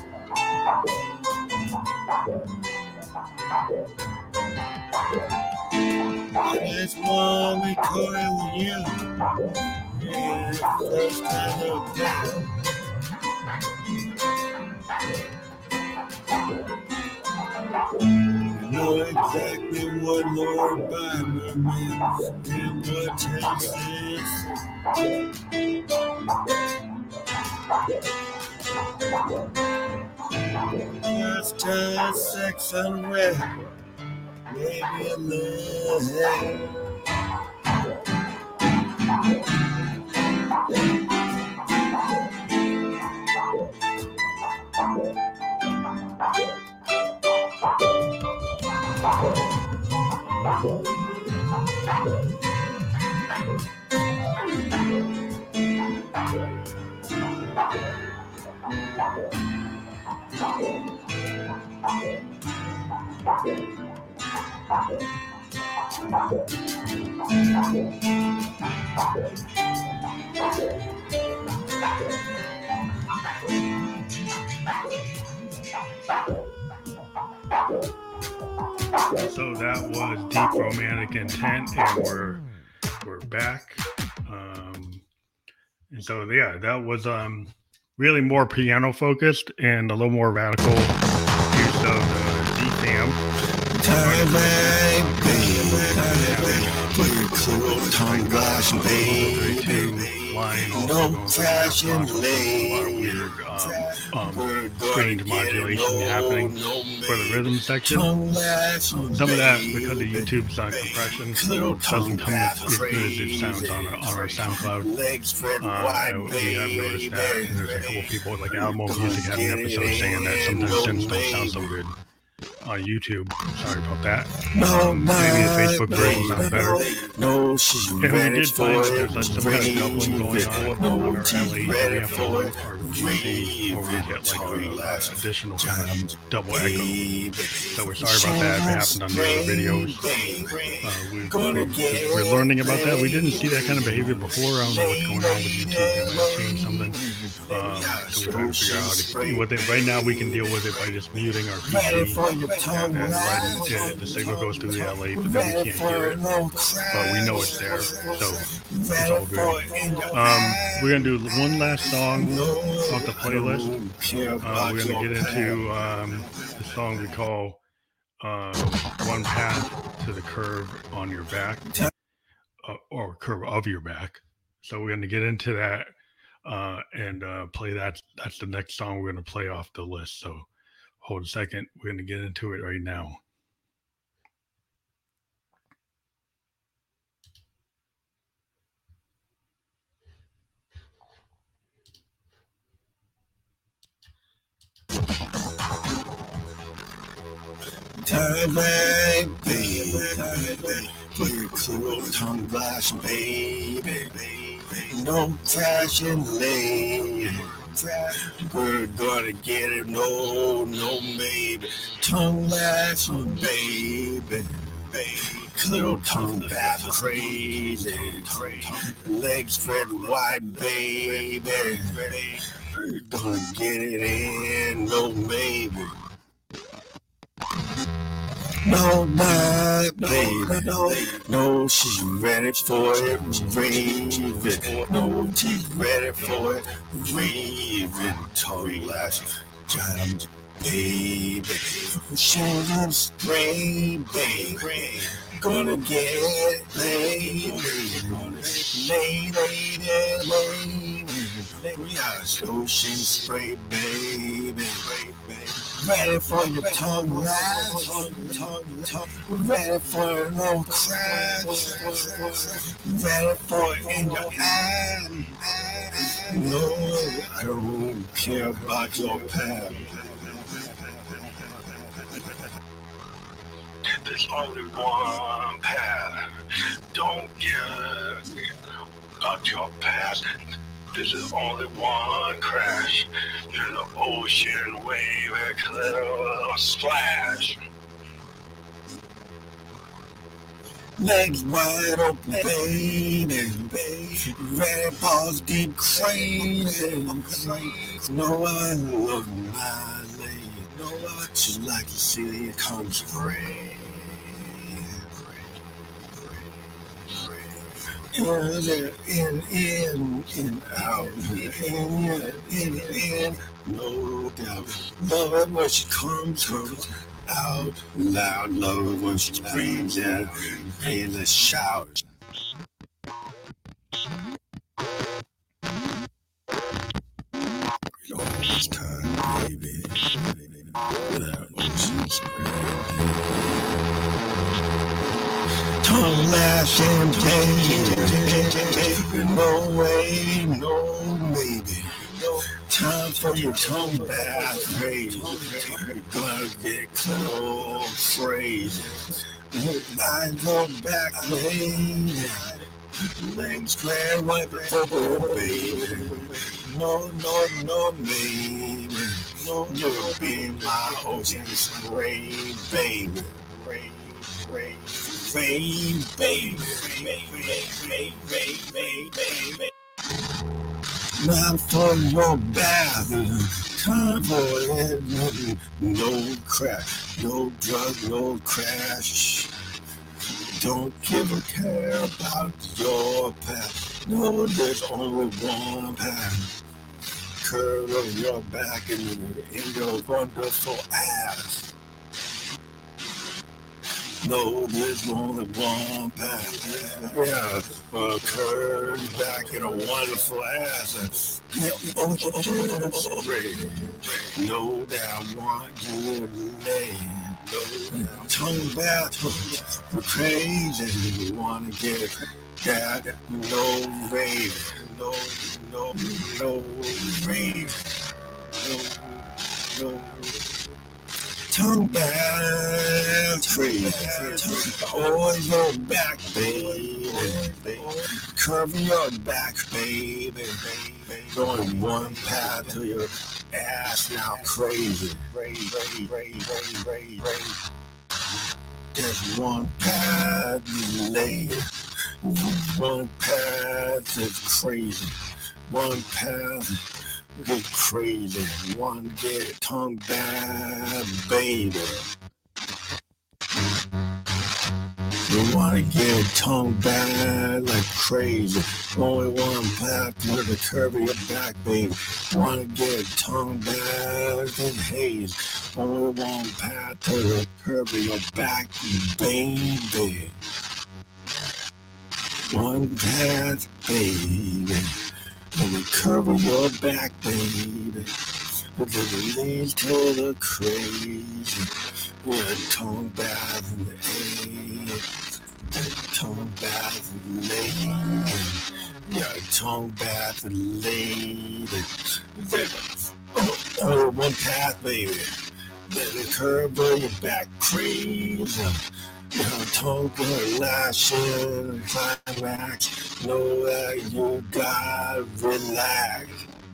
I just wanna be chorus with you, yeah, first time of day. Know exactly what Lord Bible means and what takes this. Just time, sex, and rap, maybe a love. So that was Deep Romantic Intent, and we're we're back. Um, and so yeah, that was um really more piano focused and a little more radical use of the D T Time back, baby, put your cool tongue glass, baby. No fashion lane. Weird, um, um, strange modulation happening for the rhythm section. Some of that, because of YouTube's uh, compression, doesn't come as, as good as it sounds on, on our SoundCloud. Uh, we have noticed that, and there's a couple people like Alamo Music had an episode saying that sometimes synths don't sound so good on YouTube. Sorry about that. Um, maybe the Facebook version sounds better. No, she's And we ready did for find that it. there's like some kind of doubling going on on our L A. So we have to look our V C where we get like an additional kind of double echo. So we're sorry about that. If it happened on the other videos. Uh, we, we're, we're learning about that. We didn't see that kind of behavior before. I don't know what's going on with YouTube. They might have changed something. Um, so we're trying to figure out how to, what they, right now we can deal with it by just muting our P C. And, and letting yeah, the signal goes through the L A, but then we can't hear it. But we know it's there, so it's all good. Um, we're gonna do one last song off the playlist. Uh, we're gonna get into um, the song we call uh, "One Path to the Curve on Your Back," uh, or "Curve of Your Back." So we're gonna get into that uh, and uh, play that. That's the next song we're gonna play off the list. So hold a second. We're gonna get into it right now. Time back, baby, put your cool tongue glass, baby. No fashion lane. We're gonna get it, no, no, maybe. Tongue lash, baby. Little tongue back crazy. Legs spread wide, baby. We're gonna get it in, no, maybe. No, my baby, no, no, she's ready for it, raving. No, she's ready for it, raving. Tongue lash, jams, baby. She's on spray, baby. Gonna get laid, lady, lady, lady. Yeah, ocean spray, baby. Ready for your tongue lash, ready for no crash, ready for it in your hand. No, I don't care about your past. There's only one path. Don't get a about your past. There's only one crash. You're the ocean wave, a little splash. Legs wide open, baby, baby. Red balls keep crazy. No, I love my lady. No, I just like to see it come spray. In, in, in, in, out, in, in, in, no doubt. Love it when she comes, comes out loud. Love it when she screams out in the shower. All this time, baby, without ocean spray. Tongue lashing, baby, no way, no maybe. Time for your tongue bath, baby. Gonna get close, crazy. I go back, baby. Legs square, wipe it over, baby. No, no, no, baby. No, you'll be my ocean spray, baby. Rain, rain. Rain, baby, rain, rain, rain, rain, baby. Not for your bath, time for it. No crack, no drug, no crash. Don't give a care about your path. No, there's only one path. Curve of your back and in your wonderful ass. No, there's only one path. Yeah, a curve back in a wonderful ass. No doubt want you name. Tongue bath, we're crazy. You wanna get that? No rave, no, no, no rave, no, no. Tongue back, crazy. Always your back, baby. Curve your back, baby. Going one path to your ass now, crazy. There's one path laid. One path is crazy. One path. Get crazy, one get tongue bad, baby. You wanna get tongue bad like crazy. Only one path to the curve of your back, baby. Wanna get tongue bad and haze. Only one path to the curve of your back, baby. One path, baby. On the curve of your back, baby. Because it leads to the crazy. Yeah, tongue bath in the air. Tongue bath in the lady. Yeah, tongue bath in the lady. Oh, oh, one path, baby. The curve of your back, crazy. Your tongue good lashing, climax. Know that you gotta relax.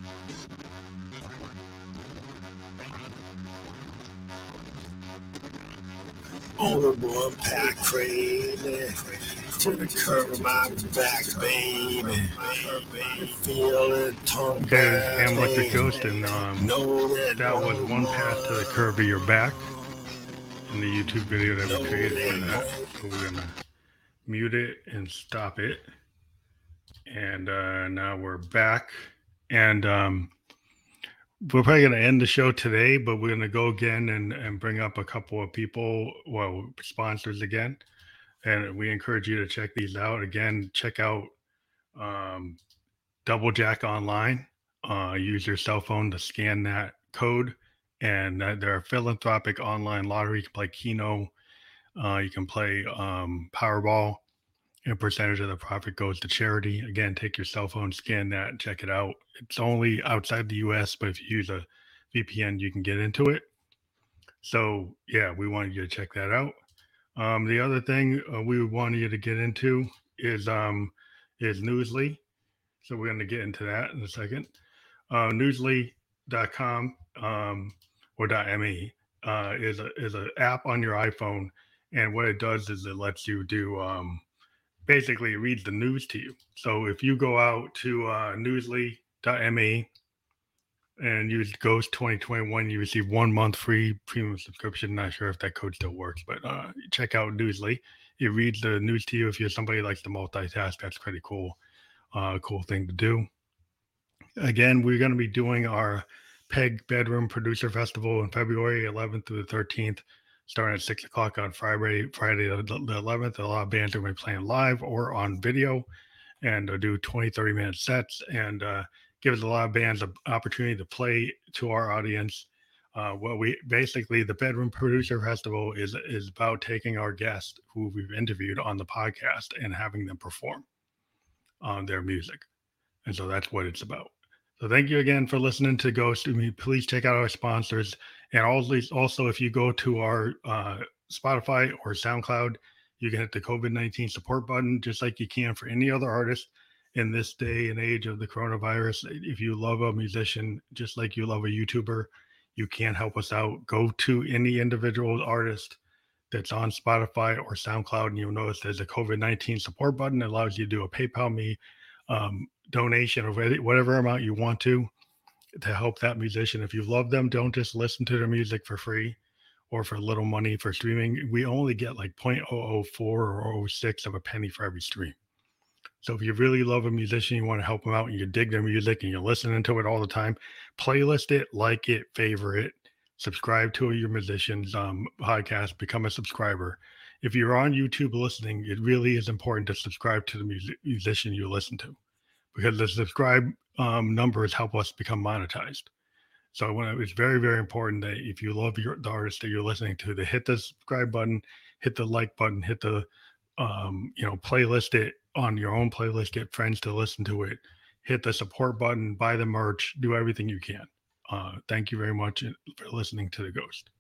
Only one pack crazy. To the curve of my back, baby. Feel it, tongue Okay, back, and Electric baby. Ghost, and um, Know that that was one path to the curve of your back in the YouTube video that we created for that. So we're gonna mute it and stop it. And uh, now we're back. And um, we're probably gonna end the show today, but we're gonna go again and, and bring up a couple of people, well, sponsors again. And we encourage you to check these out. Again, check out um, Double Jack Online. Uh, use your cell phone to scan that code. And uh, they're a philanthropic online lottery. You can play Keno. Uh, you can play um, Powerball. And a percentage of the profit goes to charity. Again, take your cell phone, scan that, and check it out. It's only outside the U S, but if you use a V P N, you can get into it. So, yeah, we wanted you to check that out. Um, the other thing uh, we wanted you to get into is um, is Newsly. So we're going to get into that in a second. Uh, Newsly dot com um, or .me uh, is a is an app on your iPhone, and what it does is it lets you do um, basically it reads the news to you. So if you go out to uh, Newsly dot me and use Ghost twenty twenty-one, you receive one month free premium subscription. Not sure if that code still works, but uh, check out Newsly. It reads the news to you. If you're somebody who likes to multitask, that's pretty cool. Uh, cool thing to do. Again, we're going to be doing our Peg Bedroom Producer Festival in February eleventh through the thirteenth, starting at six o'clock on Friday, Friday the eleventh. A lot of bands are going to be playing live or on video, and uh, do twenty, thirty minute sets, and uh, gives a lot of bands an opportunity to play to our audience. Uh, what we basically, the Bedroom Producer Festival is is about taking our guests who we've interviewed on the podcast and having them perform on their music. And so that's what it's about. So thank you again for listening to Ghost. Please check out our sponsors. And also, if you go to our uh, Spotify or SoundCloud, you can hit the COVID nineteen support button, just like you can for any other artist in this day and age of the coronavirus. If you love a musician, just like you love a YouTuber, you can help us out. Go to any individual artist that's on Spotify or SoundCloud, and you'll notice there's a COVID nineteen support button that allows you to do a PayPal me um, donation of whatever amount you want to to help that musician. If you love them, don't just listen to their music for free or for little money for streaming. We only get like zero point zero zero four or zero point zero six of a penny for every stream. So if you really love a musician, you want to help them out, and you dig their music and you're listening to it all the time, playlist it, like it, favor it, subscribe to your musician's um, podcast, become a subscriber. If you're on YouTube listening, it really is important to subscribe to the music, musician you listen to, because the subscribe um, numbers help us become monetized. So when it, it's very, very important that if you love your, the artist that you're listening to, to hit the subscribe button, hit the like button, hit the, um, you know, playlist it on your own playlist, get friends to listen to it, hit the support button, buy the merch, do everything you can. Uh, thank you very much for listening to The Ghost.